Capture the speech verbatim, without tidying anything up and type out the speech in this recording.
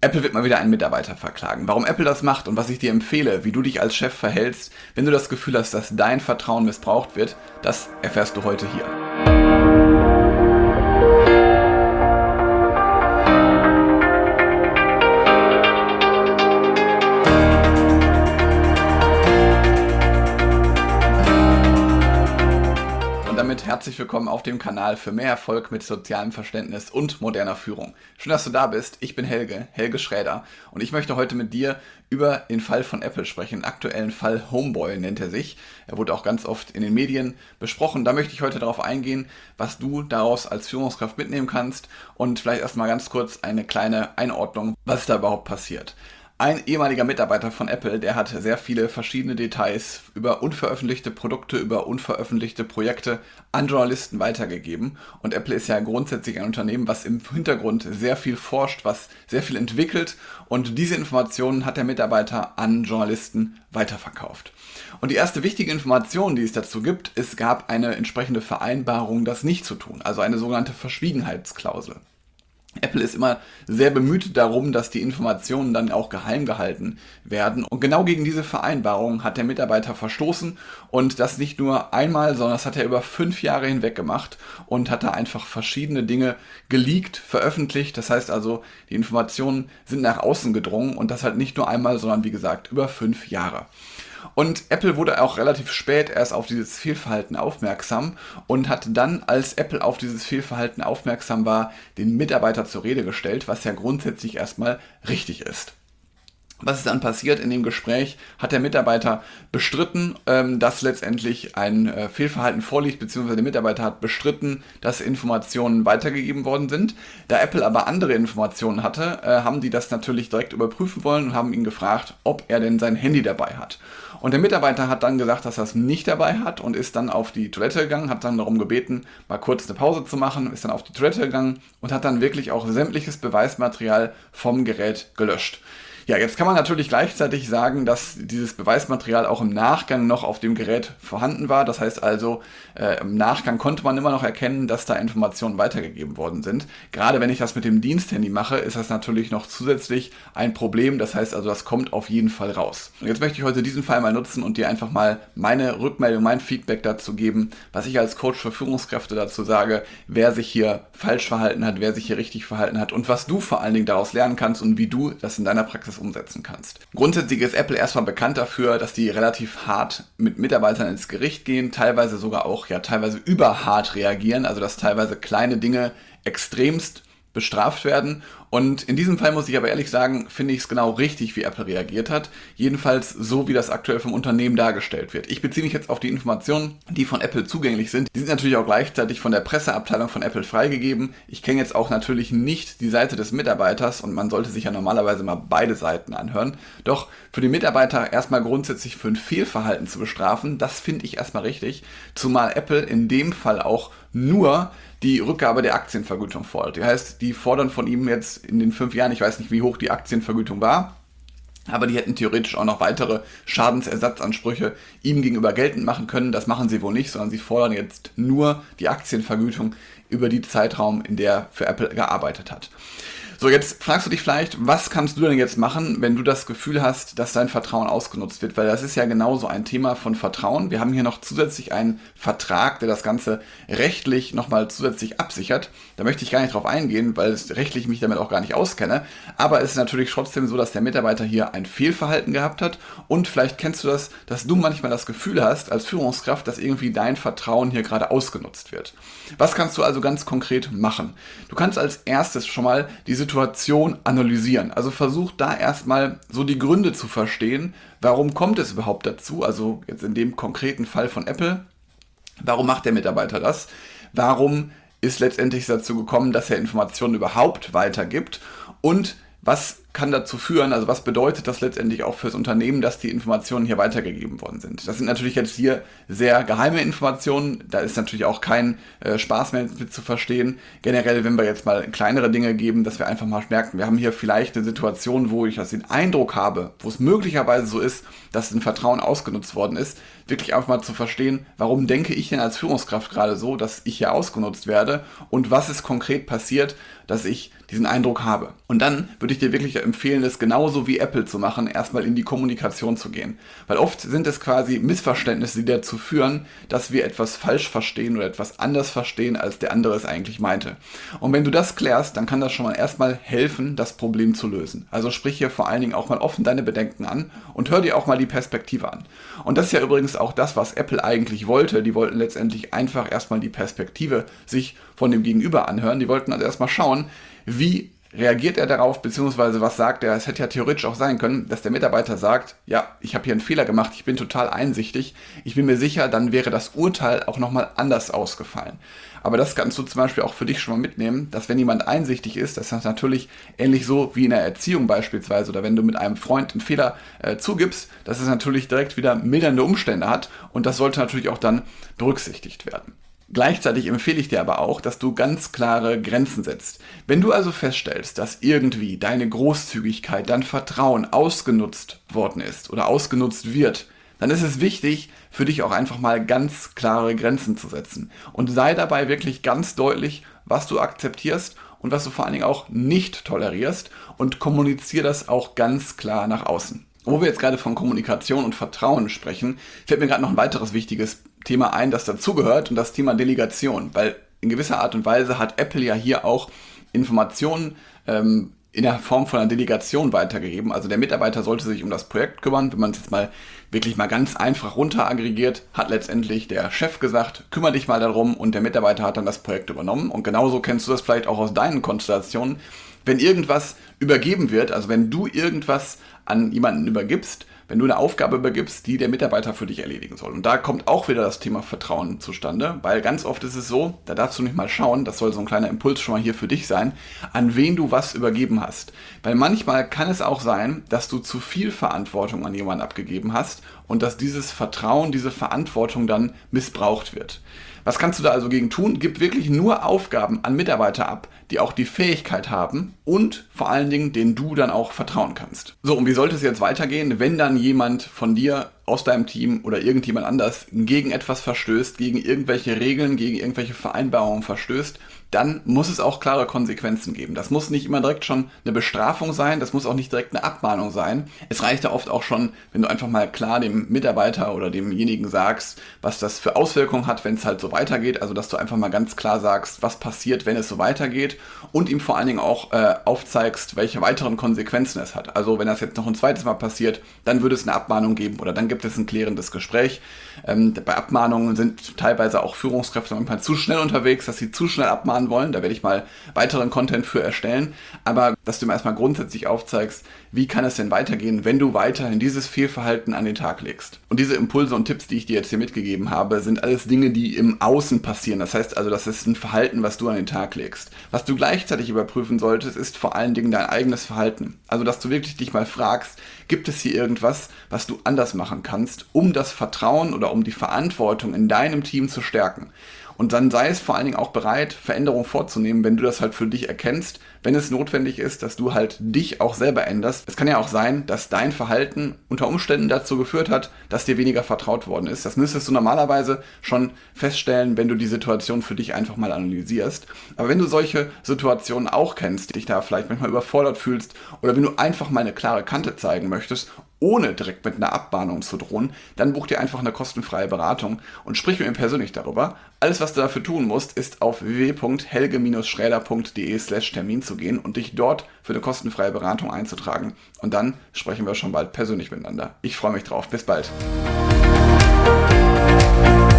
Apple wird mal wieder einen Mitarbeiter verklagen. Warum Apple das macht und was ich dir empfehle, wie du dich als Chef verhältst, wenn du das Gefühl hast, dass dein Vertrauen missbraucht wird, das erfährst du heute hier. Herzlich willkommen auf dem Kanal für mehr Erfolg mit sozialem Verständnis und moderner Führung. Schön, dass du da bist. Ich bin Helge, Helge Schräder, und ich möchte heute mit dir über den Fall von Apple sprechen. Den aktuellen Fall Homeboy nennt er sich. Er wurde auch ganz oft in den Medien besprochen. Da möchte ich heute darauf eingehen, was du daraus als Führungskraft mitnehmen kannst, und vielleicht erstmal ganz kurz eine kleine Einordnung, was da überhaupt passiert. Ein ehemaliger Mitarbeiter von Apple, der hat sehr viele verschiedene Details über unveröffentlichte Produkte, über unveröffentlichte Projekte an Journalisten weitergegeben. Und Apple ist ja grundsätzlich ein Unternehmen, was im Hintergrund sehr viel forscht, was sehr viel entwickelt. Und diese Informationen hat der Mitarbeiter an Journalisten weiterverkauft. Und die erste wichtige Information, die es dazu gibt, es gab eine entsprechende Vereinbarung, das nicht zu tun, also eine sogenannte Verschwiegenheitsklausel. Apple ist immer sehr bemüht darum, dass die Informationen dann auch geheim gehalten werden. Und genau gegen diese Vereinbarung hat der Mitarbeiter verstoßen, und das nicht nur einmal, sondern das hat er über fünf Jahre hinweg gemacht und hat da einfach verschiedene Dinge geleakt, veröffentlicht. Das heißt also, die Informationen sind nach außen gedrungen, und das halt nicht nur einmal, sondern wie gesagt über fünf Jahre. Und Apple wurde auch relativ spät erst auf dieses Fehlverhalten aufmerksam und hat dann, als Apple auf dieses Fehlverhalten aufmerksam war, den Mitarbeiter zur Rede gestellt, was ja grundsätzlich erstmal richtig ist. Was ist dann passiert in dem Gespräch? Hat der Mitarbeiter bestritten, ähm, dass letztendlich ein äh, Fehlverhalten vorliegt, beziehungsweise der Mitarbeiter hat bestritten, dass Informationen weitergegeben worden sind. Da Apple aber andere Informationen hatte, äh, haben die das natürlich direkt überprüfen wollen und haben ihn gefragt, ob er denn sein Handy dabei hat. Und der Mitarbeiter hat dann gesagt, dass er es nicht dabei hat, und ist dann auf die Toilette gegangen, hat dann darum gebeten, mal kurz eine Pause zu machen, ist dann auf die Toilette gegangen und hat dann wirklich auch sämtliches Beweismaterial vom Gerät gelöscht. Ja, jetzt kann man natürlich gleichzeitig sagen, dass dieses Beweismaterial auch im Nachgang noch auf dem Gerät vorhanden war. Das heißt also, äh, im Nachgang konnte man immer noch erkennen, dass da Informationen weitergegeben worden sind. Gerade wenn ich das mit dem Diensthandy mache, ist das natürlich noch zusätzlich ein Problem. Das heißt also, das kommt auf jeden Fall raus. Und jetzt möchte ich heute diesen Fall mal nutzen und dir einfach mal meine Rückmeldung, mein Feedback dazu geben, was ich als Coach für Führungskräfte dazu sage, wer sich hier falsch verhalten hat, wer sich hier richtig verhalten hat und was du vor allen Dingen daraus lernen kannst und wie du das in deiner Praxis umsetzen kannst. Grundsätzlich ist Apple erstmal bekannt dafür, dass die relativ hart mit Mitarbeitern ins Gericht gehen, teilweise sogar auch, ja, teilweise überhart reagieren, also dass teilweise kleine Dinge extremst bestraft werden. Und in diesem Fall muss ich aber ehrlich sagen, finde ich es genau richtig, wie Apple reagiert hat. Jedenfalls so, wie das aktuell vom Unternehmen dargestellt wird. Ich beziehe mich jetzt auf die Informationen, die von Apple zugänglich sind. Die sind natürlich auch gleichzeitig von der Presseabteilung von Apple freigegeben. Ich kenne jetzt auch natürlich nicht die Seite des Mitarbeiters, und man sollte sich ja normalerweise mal beide Seiten anhören. Doch für den Mitarbeiter erstmal grundsätzlich für ein Fehlverhalten zu bestrafen, das finde ich erstmal richtig. Zumal Apple in dem Fall auch nur die Rückgabe der Aktienvergütung fordert. Das heißt, die fordern von ihm jetzt in den fünf Jahren, ich weiß nicht, wie hoch die Aktienvergütung war, aber die hätten theoretisch auch noch weitere Schadensersatzansprüche ihm gegenüber geltend machen können. Das machen sie wohl nicht, sondern sie fordern jetzt nur die Aktienvergütung über die Zeitraum, in der für Apple gearbeitet hat. So, jetzt fragst du dich vielleicht, was kannst du denn jetzt machen, wenn du das Gefühl hast, dass dein Vertrauen ausgenutzt wird? Weil das ist ja genauso ein Thema von Vertrauen. Wir haben hier noch zusätzlich einen Vertrag, der das Ganze rechtlich nochmal zusätzlich absichert. Da möchte ich gar nicht drauf eingehen, weil es rechtlich mich damit auch gar nicht auskenne. Aber es ist natürlich trotzdem so, dass der Mitarbeiter hier ein Fehlverhalten gehabt hat. Und vielleicht kennst du das, dass du manchmal das Gefühl hast, als Führungskraft, dass irgendwie dein Vertrauen hier gerade ausgenutzt wird. Was kannst du also ganz konkret machen? Du kannst als erstes schon mal die Situation analysieren. Also versuch da erstmal so die Gründe zu verstehen, warum kommt es überhaupt dazu, also jetzt in dem konkreten Fall von Apple, warum macht der Mitarbeiter das, warum ist letztendlich dazu gekommen, dass er Informationen überhaupt weitergibt, und was kann dazu führen, also was bedeutet das letztendlich auch fürs Unternehmen, dass die Informationen hier weitergegeben worden sind. Das sind natürlich jetzt hier sehr geheime Informationen, da ist natürlich auch kein äh, Spaß mehr mit zu verstehen. Generell, wenn wir jetzt mal kleinere Dinge geben, dass wir einfach mal merken, wir haben hier vielleicht eine Situation, wo ich das den Eindruck habe, wo es möglicherweise so ist, dass ein Vertrauen ausgenutzt worden ist, wirklich einfach mal zu verstehen, warum denke ich denn als Führungskraft gerade so, dass ich hier ausgenutzt werde, und was ist konkret passiert, dass ich diesen Eindruck habe. Und dann würde ich dir wirklich würde empfehlen, es genauso wie Apple zu machen, erstmal in die Kommunikation zu gehen. Weil oft sind es quasi Missverständnisse, die dazu führen, dass wir etwas falsch verstehen oder etwas anders verstehen, als der andere es eigentlich meinte. Und wenn du das klärst, dann kann das schon mal erstmal helfen, das Problem zu lösen. Also sprich hier vor allen Dingen auch mal offen deine Bedenken an und hör dir auch mal die Perspektive an. Und das ist ja übrigens auch das, was Apple eigentlich wollte. Die wollten letztendlich einfach erstmal die Perspektive sich von dem Gegenüber anhören. Die wollten also erstmal schauen, wie reagiert er darauf, beziehungsweise was sagt er? Es hätte ja theoretisch auch sein können, dass der Mitarbeiter sagt, ja, ich habe hier einen Fehler gemacht, ich bin total einsichtig, ich bin mir sicher, dann wäre das Urteil auch nochmal anders ausgefallen. Aber das kannst du zum Beispiel auch für dich schon mal mitnehmen, dass wenn jemand einsichtig ist, dass das natürlich ähnlich so wie in der Erziehung beispielsweise oder wenn du mit einem Freund einen Fehler äh, zugibst, dass es natürlich direkt wieder mildernde Umstände hat und das sollte natürlich auch dann berücksichtigt werden. Gleichzeitig empfehle ich dir aber auch, dass du ganz klare Grenzen setzt. Wenn du also feststellst, dass irgendwie deine Großzügigkeit, dein Vertrauen ausgenutzt worden ist oder ausgenutzt wird, dann ist es wichtig, für dich auch einfach mal ganz klare Grenzen zu setzen. Und sei dabei wirklich ganz deutlich, was du akzeptierst und was du vor allen Dingen auch nicht tolerierst und kommuniziere das auch ganz klar nach außen. Wo wir jetzt gerade von Kommunikation und Vertrauen sprechen, fällt mir gerade noch ein weiteres wichtiges Thema ein, das dazugehört, und das Thema Delegation. Weil in gewisser Art und Weise hat Apple ja hier auch Informationen ähm, in der Form von einer Delegation weitergegeben. Also der Mitarbeiter sollte sich um das Projekt kümmern. Wenn man es jetzt mal wirklich mal ganz einfach runter aggregiert, hat letztendlich der Chef gesagt, kümmere dich mal darum, und der Mitarbeiter hat dann das Projekt übernommen. Und genauso kennst du das vielleicht auch aus deinen Konstellationen. Wenn irgendwas übergeben wird, also wenn du irgendwas an jemanden übergibst, wenn du eine Aufgabe übergibst, die der Mitarbeiter für dich erledigen soll. Und da kommt auch wieder das Thema Vertrauen zustande, weil ganz oft ist es so, da darfst du nicht mal schauen, das soll so ein kleiner Impuls schon mal hier für dich sein, an wen du was übergeben hast. Weil manchmal kann es auch sein, dass du zu viel Verantwortung an jemanden abgegeben hast und dass dieses Vertrauen, diese Verantwortung dann missbraucht wird. Was kannst du da also gegen tun? Gib wirklich nur Aufgaben an Mitarbeiter ab, die auch die Fähigkeit haben und vor allen Dingen, denen du dann auch vertrauen kannst. So, und wie sollte es jetzt weitergehen, wenn dann jemand von dir aus deinem Team oder irgendjemand anders gegen etwas verstößt, gegen irgendwelche Regeln, gegen irgendwelche Vereinbarungen verstößt? Dann muss es auch klare Konsequenzen geben. Das muss nicht immer direkt schon eine Bestrafung sein, das muss auch nicht direkt eine Abmahnung sein. Es reicht ja oft auch schon, wenn du einfach mal klar dem Mitarbeiter oder demjenigen sagst, was das für Auswirkungen hat, wenn es halt so weitergeht. Also dass du einfach mal ganz klar sagst, was passiert, wenn es so weitergeht, und ihm vor allen Dingen auch äh, aufzeigst, welche weiteren Konsequenzen es hat. Also wenn das jetzt noch ein zweites Mal passiert, dann würde es eine Abmahnung geben oder dann gibt es ein klärendes Gespräch. Ähm, bei Abmahnungen sind teilweise auch Führungskräfte manchmal zu schnell unterwegs, dass sie zu schnell abmahnen wollen. Da werde ich mal weiteren Content für erstellen. Aber dass du mir erstmal grundsätzlich aufzeigst, wie kann es denn weitergehen, wenn du weiterhin dieses Fehlverhalten an den Tag legst. Und diese Impulse und Tipps, die ich dir jetzt hier mitgegeben habe, sind alles Dinge, die im Außen passieren. Das heißt also, das ist ein Verhalten, was du an den Tag legst. Was du gleichzeitig überprüfen solltest, ist vor allen Dingen dein eigenes Verhalten. Also, dass du wirklich dich mal fragst, gibt es hier irgendwas, was du anders machen kannst, um das Vertrauen oder um die Verantwortung in deinem Team zu stärken. Und dann sei es vor allen Dingen auch bereit, Veränderungen vorzunehmen, wenn du das halt für dich erkennst, wenn es notwendig ist, dass du halt dich auch selber änderst. Es kann ja auch sein, dass dein Verhalten unter Umständen dazu geführt hat, dass dir weniger vertraut worden ist. Das müsstest du normalerweise schon feststellen, wenn du die Situation für dich einfach mal analysierst. Aber wenn du solche Situationen auch kennst, dich da vielleicht manchmal überfordert fühlst oder wenn du einfach mal eine klare Kante zeigen möchtest, ohne direkt mit einer Abmahnung zu drohen, dann buch dir einfach eine kostenfreie Beratung und sprich mit mir persönlich darüber. Alles, was du dafür tun musst, ist auf w w w punkt helge schräder punkt de slash Termin zu gehen und dich dort für eine kostenfreie Beratung einzutragen. Und dann sprechen wir schon bald persönlich miteinander. Ich freue mich drauf. Bis bald.